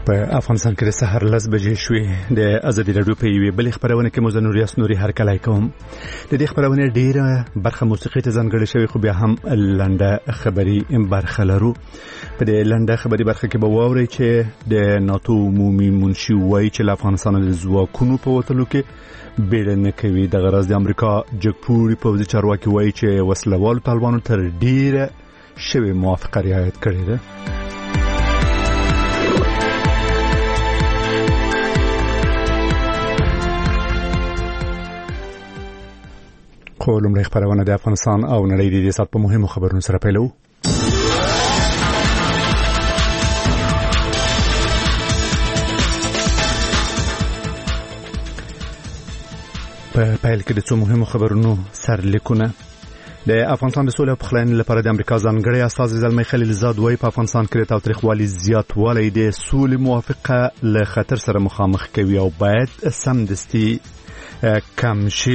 په افغانستان کې د سحر 10 بجې شوې د ازادي راډیو په یوې بلې خبرونه کې مزنوریاس نوري هرکلای کوم. د دې خبرونه ډیره برخه موسیقي ته ځانګړې شوی خو بیا هم لنډه خبري برخه لرو. په دې لنډه خبري برخه کې به واورئ چې د ناتو عمومي منشي وایي چې افغانستان د ځواکونو په وټلو کې بیړنه کوي. د غرض د امریکا جګپوري پوځي چارواکي وایي چې وسلوال طالبانو تر ډیره شوی موافقه رعایت کړې ده. خو لومړی خبرونه د افغانستان او نړۍ د دې سات په مهمو خبرونو سره پیلو. په پیل کې د څو مهمو خبرونو سرلیکونه. د افغانستان د سولې او پخلاینې لپاره د امریکا ځانګړی استازی زلمی خلیلزاد وایي په افغانستان کې د تاوتریخوالي زیاتوالی د سولې موافقه له خطر سره مخامخ کوي او باید سمدستي کم شي.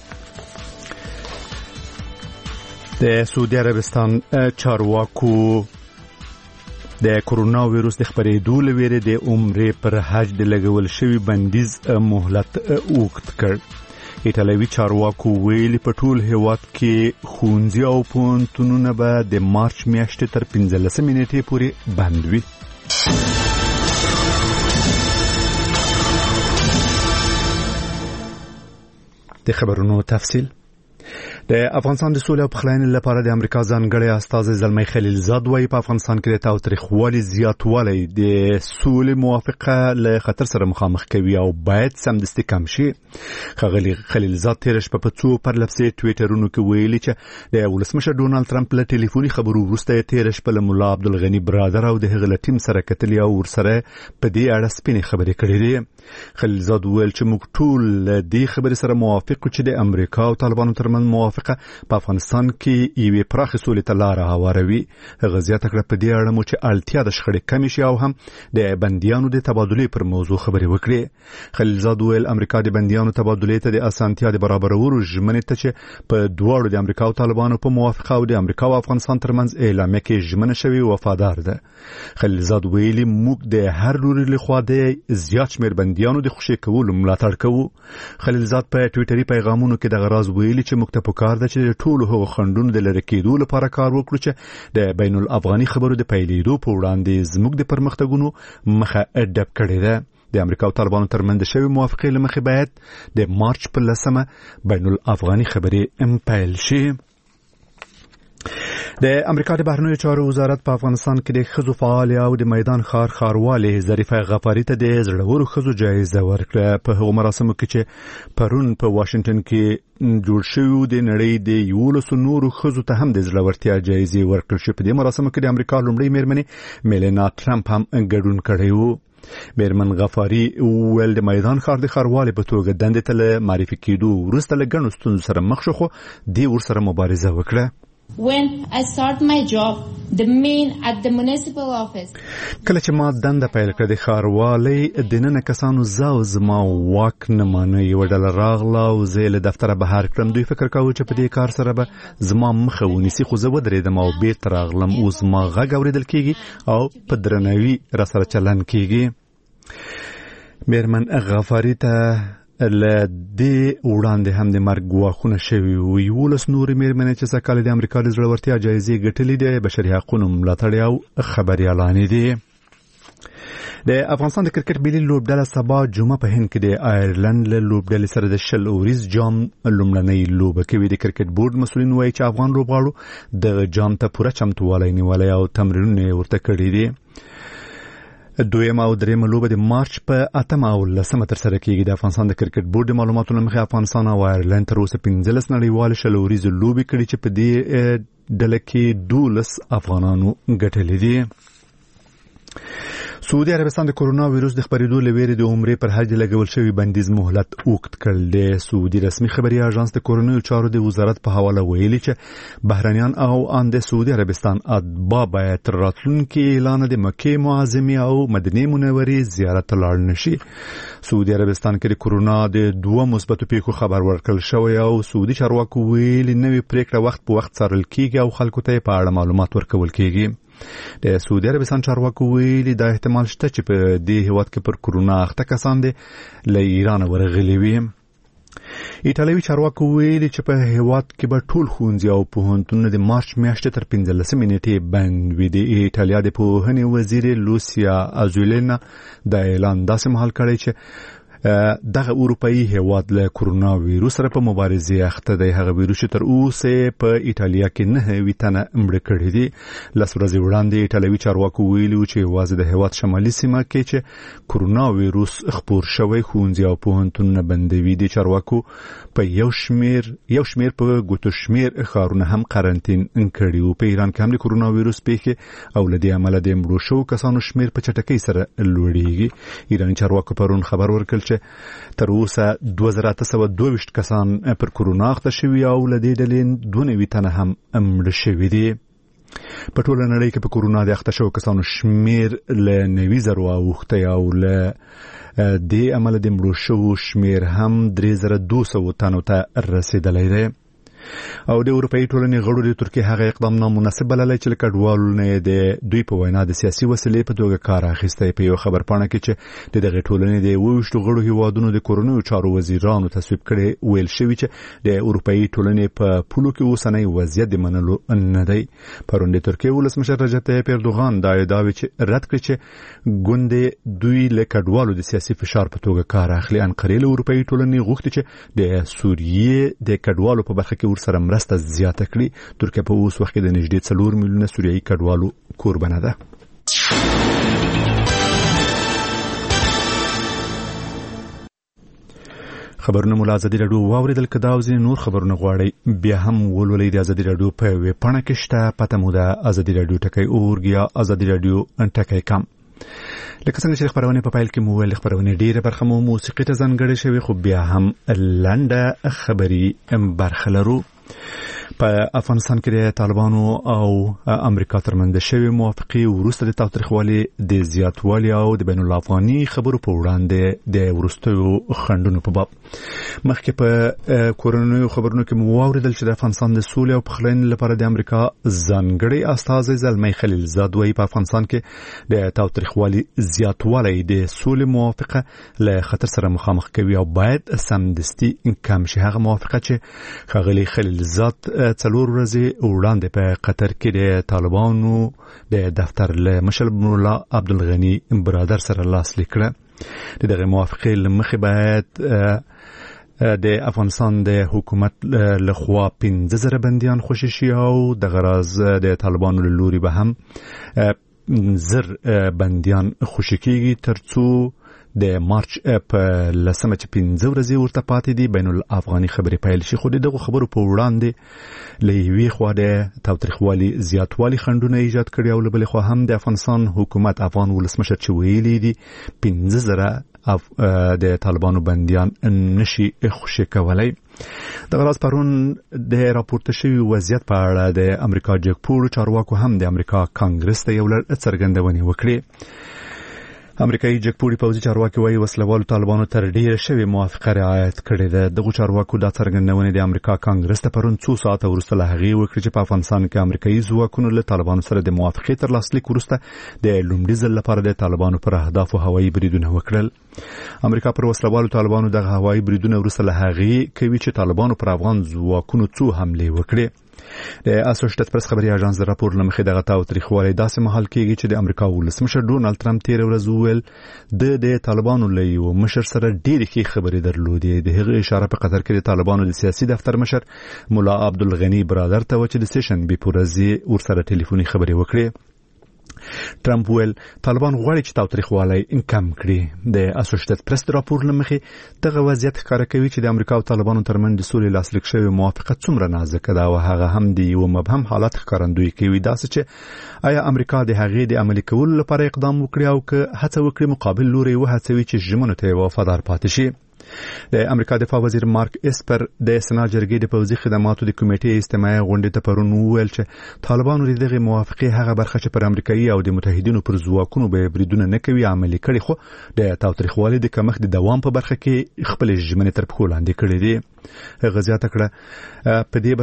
د سعودي عربستان چارواکو د کرونا وایروس د خپرېدو لویره د عمرې پر حج د لګول شوی بندیز مهلت اوږد کړ. ایټالوي چارواکو ویلي په ټول هیواد کې ښوونځي او پوهنتونونه به د مارچ میاشتې تر 15 نیټې پورې بند وي. د خبرونو تفصیل. د افغانستان د سولې او پخلاینې لپاره د امریکا ځانګړی استازی زلمی خلیلزاد وایي په افغانستان کې د تاوتریخوالي زیاتوالی د سولې موافقه له خطر سره مخامخ کوي او باید سمدستي کم شي. ښاغلي خلیلزاد تېره شپه په څو پرلپسې ټویټرونو کې ویلي چې د ولسمشر ډونالد ټرمپ له ټلیفوني خبرو وروسته یې تېره شپه له ملا عبدالغني برادر او د هغه له ټیم سره کتلي او ورسره په دې اړه سپینې خبرې کړې دي. خلیلزاد وویل چې موږ ټول دې خبرې سره موافق یو چې د امریکا او طالبانو ترمنځ موافقه په افغانستان کې یوې پراخې سولې ته لاره هواروي. هغه زیاته کړه په دې اړه مو چې اړتیا د شخړې کمې شي او هم د بندیانو د تبادلې پر موضوع خبرې وکړي. خلیلزاد وویل امریکا د بندیانو تبادلې ته د اسانتیا د برابرولو ژمنې ته چې په دواړو د امریکا او طالبانو په موافقه او د امریکا او افغانستان ترمنځ اعلامیه کې ژمنه شوی وفادار ده. خلیلزاد ویلي موږ د هر لوري لخوا د زیات شمېر بندیانو د خوشي کولو ملاتړ کوو. خلیلزاد په ټویټري پیغامونو کې د غراز ویلي چې موږ ته پکار ده چې ټول هغو خنډونو د لرې کېدو لپاره کار وکړو چې د بین الافغاني خبرو د پیلېدو په وړاندې زموږ د پرمختګونو مخه ډب کړې ده. د امریکا او طالبانو ترمنځ شوی موافقې له مخې باید د مارچ په 10 بین الافغاني خبرې پیل شي. د امریکا د بهرنیو چارو وزارت په افغانستان کې د ښځو فعال او د میدان ښاروالې ظریفه غفاري ته د زړورو ښځو جایزه ورکړه. په هغو مراسمو کې چې پرون په واشنگټن کې جوړ شوی د نړۍ د 11 نورو ښځو ته هم د زړورتیا جایزې ورکړل شوې. په دې مراسمو کې د امریکا لومړۍ میرمنې میلینا ټرمپ هم ګډون کړی و. میرمن غفاري ویل د میدان ښار د ښاروالې په توګه دندې ته له معرفي کېدو وروسته له ګڼو ستونزو سره مخ شو خو دې ورسره مبارزه وکړه. When I start my job, the main at the municipal office. کله چې ما دنده پیل کړه د ښاروالۍ دننه کسانو زاو زما واک نه مانه یو ډله راغله او زه له دفتره بهر کړم. دوی فکر کاوه چې په دې کار سره به زما مخه ونیسي خو زه ودرېدم او بیرته راغلم. اوس ما غږ اورېدل کېږي او په درناوي راسره چلند کېږي. میرمن غفاري ته له دې وړاندې هم د مرګ ګواښونه شوي وو. 11 نورې میرمنې چې سږکال د امریکا د زړورتیا جایزې ګټلې د بشري حقونو ملاتړې او خبریالانې دي. د افغانستان د کرکټ ملي لوبډله سبا جمعه په هند کې د آیرلند له لوبډلې سره د 20 اوریز جام لومړنۍ لوبه کوي. د کرکټ بورډ مسؤلین وایي چې افغان لوبغاړو د جام ته پوره چمتووالی نیولی او تمرینونه ورته کړي دي. دویم او دریم لوبه د مارچ په 8 او 10 ترسره کیږي. د افغانستان د کرکټ بورډ د معلوماتو له مخې افغانستان او آیرلند تر اوسه 15 نړیوال شلوريز لوبې کړي چې په دې ډله کې 12 افغانانو ګټلې دي. سعودي عربستان د کرونا وایروس د خپرېدو لویره د عمرې پر حج لګول شوی بندیز مهلت اوږد کړل. د سعودي رسمي خبري اژانس د کورونیو چارو د وزارت په حواله ویلي چې بهرانيان او ان د سعودي عربستان اتباع باید راتلونکي اعلان د مکه معظمه او مدینه منورې زیارت لاړ نشي. سعودي عربستان کې د کرونا د 2 مثبتو پیښو خبر ورکړل شوی او سعودي چارواکو ویلي نوې پریکړه وخت په وخت څارل کیږي او خلکو ته په اړه معلومات ورکول کیږي. د سعودي عربستان چارواکو ویلي دا احتمال شته چې په دې هیواد کې پر کورونا اخته کسان دي له ایران ورغلي وي. ایټالوي چارواکو ویلي چې په هیواد کې به ټول ښوونځي او پوهنتونونه د مارچ میاشتې تر 15 نیټې بند وي. د ایټالیا د پوهنې وزیر لوسیا ازولینا دا اعلان داسې مهال کړی چې دغه اروپאי هیواد له کورونا وایروس سره په مبارزه اخته دی. هغه وایروس تر اوسه په ایټالیا کې نه وی تنه مړ کړی دی. لس ورځې وړاندې ایټالوي چارواکو ویلي چې واځي د هیواد شمالي سیمه کې چې کورونا وایروس خپور شوی ښوونځي او پوهنتونونه بندوي. د چارواکو په یو شمیر په ګوتو شمیر ښارونه هم قرنټین کړي او په ایران کې هم د کورونا وایروس پیښه او لدی عمله د مړو شو کسانو شمیر په چټکۍ سره لوړیږي. ایراني چارواکو پرون خبر ورکړ چې تر اوسه 2822 کسان پر کورونا اخته شوي او لدی ډلې 92 تنه هم مړ شوي دي. په ټوله نړۍ کې په کورونا د اخته شوو کسانو شمیر له 90,000 اوښته او له دې عمله د مړو شوو شمیر هم 3200 تنو ته رسیدلی دی. او د اروپאי ټولنې غړو د ترکیه هغه اقدام نامناسب بللی چې کډوالونه د دوی په وینا د سیاسي وسیلې په توګه کار اخیستی. په یو خبرپاڼه کې چې د دغه ټولنې د 22 غړو هیوادونو د کورونو چارو وزیرانو تصویب کړي ویل شوی چې د اروپאי ټولنې په پولو کې اوسنۍ وضعیت د منلو نه دی. پرون د ترکیه ولسمشر رجب طیب اردوغان دا ادعا رد کړ چې ګوند دوی له کډوالو د سیاسي فشار په توګه کار اخلي. انقرې له اروپאי ټولنې غوښتي چې د سوریې د کډوالو په برخه کې سره مرسته زیاته کړي. ترکیه په اوس وخت کې د نږدې 4 میلیونه سوریایي کډوالو قربانه ده. خبرونه مو له ازادي راډیو واوریدل. که دا او ځینې نور خبرونه غواړئ بیا هم ولولئ. د ازادي راډیو په ویب پاڼه کې شته. پته مو ده ازادي راډیو ټکی یا ازادي راډیو ټکی کام. لکه څنګه چې خبرونه په پایل کې مو ویل خبرونه ډیره برخه مو موسیقي ته ځانګړې شوی خو بیا هم لنډه خبري برخه لرو. په افغانستان کې د طالبانو او امریکا ترمنځ شوی موافقه وروسته د تاوتریخوالي د زیاتوالي او د بین الافغاني خبرو په وړاندې د ورستیو خندونو په باب مخکې په کورونو خبرونو کې مو واوریدل چې د افغانستان د سولې او پخلاینې لپاره د امریکا ځانګړي استازی زلمی خلیلزاد وایي په افغانستان کې د تاوتریخوالي زیاتوالی د سولې موافقه له خطر سره مخامخ کوي او باید سمدستي کم شي. هغه موافقه چې ښاغلي خلیلزاد 4 ورځې وړاندې په قطر کې د طالبانو د دفتر له مشر مولا عبدالغنی برادر سره لاسلیک کړه. دغه موافقه لمخې باید د افغانستان د حکومت لخوا 15,000 بنديان خوشي شي او د غراز د طالبانو له لوري به هم 1000 بنديان خوشي کیږي ترڅو د مارچ په لسمه چې 15 ورځې ورته پاتې دي بین الافغاني خبرې پیل شي. خو دغه خبرو په وړاندې لوي خو د تاوتریخوالي زیاتوالي خندونه ایجاد کړي او بل خو هم د افغانستان حکومت افغان ولسمشر چې ویلي دي 15,000 د طالبانو بنديان نشي خوشي کولای. د غراز پرون د راپورته شوی وضعیت په اړه د امریکا جګپور چارواکو هم د امریکا کانګرس ته یو لړ څرګندونې وکړي. امریکایي جګپوري پوځي چارواکي وايي وسلوالو طالبانو تر ډیره شوی موافقه رعایت کړې ده. دغه چارواکو دا څرګندونه د امریکا کانګرس ته پرون 2 ساعته وروسته له هغې وکړه چې په افغانستان کې امریکایي ځواکونو له طالبانو سره د موافقې تر لاسلیک وروسته د لومړي ځل لپاره د طالبانو پر اهدافو هوایي بریدونه وکړل. امریکا پر وسلوالو طالبانو دغه هوایي بریدونه وروسته له هغې کوي چې طالبانو پر افغان ځواکونو څو حملې وکړې. د اسوسییټډ پریس خبري اژانس د راپور لمخې دغه تاوتریخوالي داسې مهال کېږي چې د امریکا ولسمشر ډونالد ټرمپ تیر ورځ وویل د طالبانو له یو مشر سره ډېرې ښې خبرې درلودې. د هغې اشاره په قطر کې د طالبانو د سیاسي دفتر مشر مولا عبدالغنی برادر ته و چې د سیشن بي پورزي ورسره ټلیفوني خبرې وکړې. ټرمپ ویل طالبان غواړي چې تاوتریخوالی کم کړي. د اسوسییټډ پریس راپور لمخې دغه وضعیت ښکاره کوي چې د امریکا او طالبانو ترمنځ د سولې لاسلیک شوی موافقه څومره نازکه ده او هغه هم د یو مبهم حالت ښکارندویي کوي. داسې چې آیا امریکا د هغې د عملي کولو لپاره اقدام وکړي او که هڅه وکړي مقابل لوري وهڅوي چې ژمنو ته وفادار پاتې شي. د امریکا دفاع وزیر مارک اسپر د سنا جرګې د پوځي خدماتو د کمیټې استماعي غونډې ته پرون وویل چې طالبانو دغه موافقه هغه برخه چې پر امریکایي او د متحدینو پر ځواکونو به بریدونه نه کوي عملي کړي خو د تاوتریخوالي د کمښت د دوام په برخه کې خپل ژمنې تر پښو لاندې کړې دي. غزيات کړه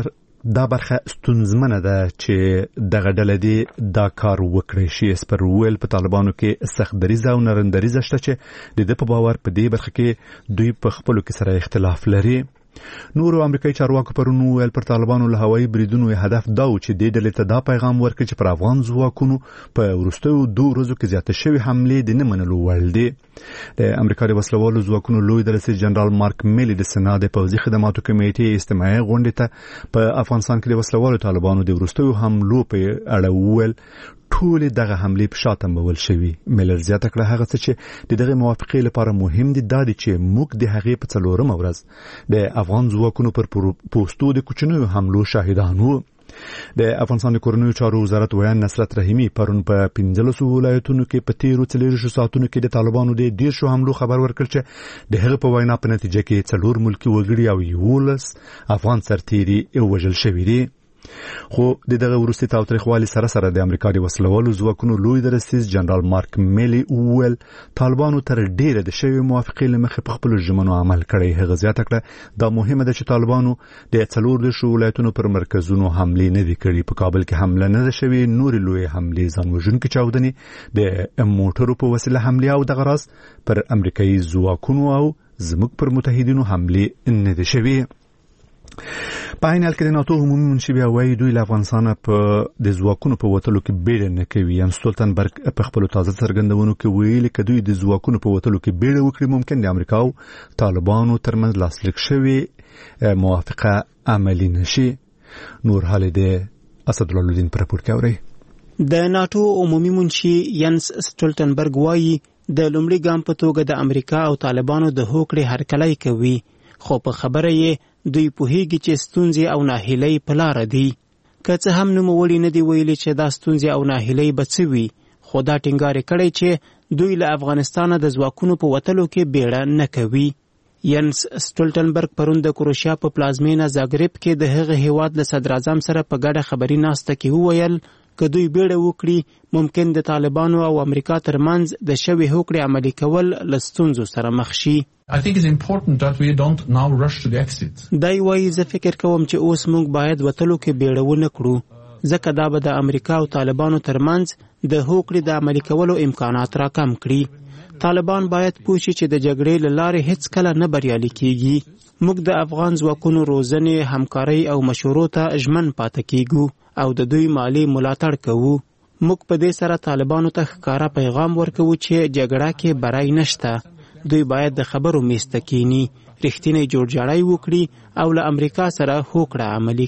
دا برخه ستونزمنه ده چې دغه ډله دې دا کار وکړي شي. اسپر ویل په طالبانو کې سخت دریزه او نرندریزه شته چې د دې په باور په دې برخه کې دوی په خپلو کې سره اختلاف لري. نورو امریکایي چارواکو پرون ویل پر طالبانو له هوایي بریدونو هدف دا و چې دې ډلې ته دا پیغام ورکړي چې پر افغان ځواکونو په وروستیو 2 ورځو کې زیاته شوې حملې د نه منلو وړ دي. د امریکا د وسلوالو ځواکونو لوی درسي جنرال مارک میلی د سنا د پوځي خدماتو کمیټې استماعي غونډې ته په افغانستان کې د وسلوالو طالبانو د وروستیو حملو په اړه ویل ټول دغه حملې په شاته مول شوی. ملر زیاته کړه هغه څه چې دغه موافقې لپاره مهم دي دا چې موږ د هغې په 4م ورځ د افغان ځواکونو پر پوسټو د کوچنیو حملو شاهدان وو. د افغانستان د کورنیو چارو وزارت ویان نصرت رحیمی پرون په 15 ولایتونو کې په 13 ساعتونو کې د طالبانو د 10 حملو خبر ورکړ چې د هغه په وینا په نتیجه کې 4 ملکی وګړي او 11 افغان سرتیري وژل شوي دي. خو دغه وروستي تاوتریخوالي سره د امریکا د وسلوالو ځواکونو لوی درسیز جنرال مارک میلی ویل طالبانو تر ډیره د شوی موافقې لمخې په خپل ژمنو عمل کړی. هغه زیاته کړه دا مهمه ده چې طالبانو د 14 ولایتونو پر مرکزونو حملې نه دي کړې. په کابل کې حمله نه ده شوې. نور لوی حملې ځان وژونکي چاودنې د موټرو په وسیله حملې او دغه راز پر امریکایي ځواکونو او زموږ پر متحدینو حملې نه دي شوې. په عین حال کې د ناتو عمومي منشي بیا وایي دوی له افغانستانه په د ځواکونو په وتلو کې بیړه نه کوي. یم ستولتنبرګ په خپلو تازه څرګندونو کې ویلي که دوی د ځواکونو په وتلو کې بیړه وکړي ممکن د امریکا او طالبانو ترمنځ لاسلیک شوې موافقه عملي نشي. نور حال د اسدالله الدین پر راپور کې اوري. د ناتو عمومي منشي ینس ستولتنبرګ وایي د لومړي ګام په توګه د امریکا او طالبانو د هوکړې هرکلی کوي، خو په خبره یې دوی پوهیږي چې ستونزې او ناهیلۍ په لاره دي. که څه هم نوموړي نه دي ویلي چې دا ستونزې او ناهیلۍ به څه وي، خو دا ټینګار کړی چې دوی له افغانستانه د ځواکونو په وتلو کې بیړه نه کوي. ینس ستولتنبرګ پرون د کروشیا په پلازمینه زاګرب کې د هغه هیواد له صدر اعظم سره په ګډه خبري ناسته کې وویل که دوی بیړه وکړي ممکن د طالبانو او امریکا ترمنځ د شوی هوکړې عملي کول له ستونزو سره مخ شي. I think it's important that we don't now rush to the exit. دای وایي زه فکر کوم چې اوس موږ باید وتلو کې بیړه ونه کړو ځکه دا به د امریکا او طالبانو ترمنځ د هوکړې د عملي کولو امکانات راکم کړي. طالبان باید پوه شي چې د جګړې له لارې هیڅ کله نه بریالي کیږي. موږ د افغان ځواکونو روزنې، همکارۍ او مشورو ته ژمن پاتې کیږو او د دوی مالی ملاتړ کوو. موږ په دې سره طالبانو ته ښکاره پیغام ورکوو چې جګړه کې بری نشته. دوی باید د خبرو میز ته کینی، رښتینی جوړجاړی وکړي او له امریکا سره هوکړه عملي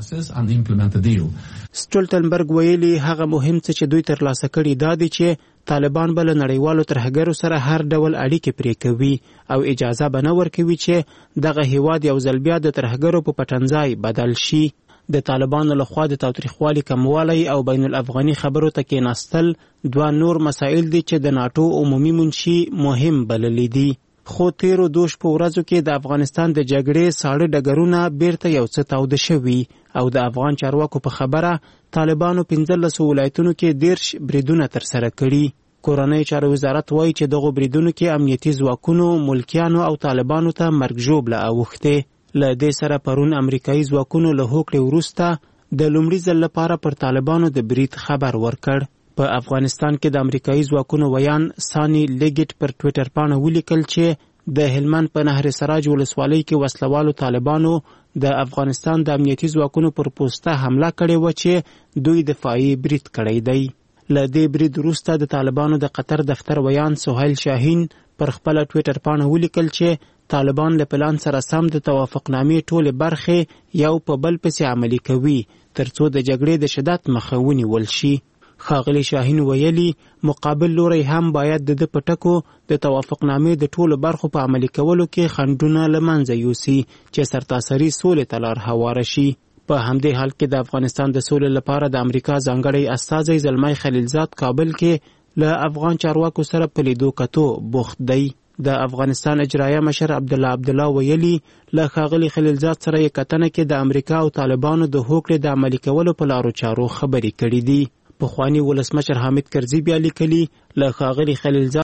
کړي. ستولتنبرګ ویلي هغه مهم څه چې دوی ترلاسه کړي دا دی چې طالبان به له نړیوالو ترهګرو سره هر ډول اړیکې پرې کوي او اجازه به نه ورکوي چې دغه هیواد یو ځل بیا د ترهګرو په پټنځای بدل شي. د طالبانو لخوا د تاوتریخوالي کموالی او بین الافغاني خبرو ته کېناستل 2 نور مسائل دي چې د ناتو عمومي منشي مهم بللی دي. خو تیرو دوش په ورځو کې د افغانستان د جګړې ساړه ډګرونه بیرته یو څه تاوده شوي او د افغان چارواکو په خبره طالبانو 15 ولایتونو کې 10 بریدونه ترسره کړي. کورنۍ چارو وزارت وایي چې دغه بریدونو کې امنیتي ځواکونو، ملکیانو او طالبانو ته مرګ ژوبله اوښتې. له دې سره پرون امریکایي ځواکونو له هوکړې وروسته د لومړي ځل لپاره پر طالبانو د برید خبر ورکړ. په افغانستان کې د امریکایي ځواکونو ویان سانی لیګټ پر ټویټر پاڼه ولیکل چې د هلمند په نهر سراج ولسوالۍ کې وسلوالو طالبانو د افغانستان د امنیتي ځواکونو پر پوسټه حمله کړې و چې دوی دفاعي برید کړی دی. له دې برید وروسته د طالبانو د قطر دفتر ویان سهیل شاهین پر خپل ټویټر پاڼه ولیکل چې طالبان له پلان سره سم د توافقنامې ټولې برخې یو په بل پسې عملي کوي ترڅو د جګړې د شدت مخه ونیول شي. ښاغلي شاهین ویلي مقابل لوری هم باید د پټکو د توافقنامې د ټولو برخو په عملي کولو کې خنډونه له منځه یوسي چې سرتاسري سولې ته لار هواره شي. په همدې حال کې د افغانستان د سولې لپاره د امریکا ځانګړی استازی زلمی خلیلزاد کابل کې له افغان چارواکو سره په لیدو کتو بوخت دی. د افغانستان اجرایه مشر عبدالله ویلي له ښاغلي خلیلزاد سره یې کتنه کې د امریکا او طالبانو د هوکړې د عملي کولو په لارو چارو خبرې کړې دي. پخواني ولسمشر حامد کرزي بیا لیکلي له ښاغلي خلیلزاد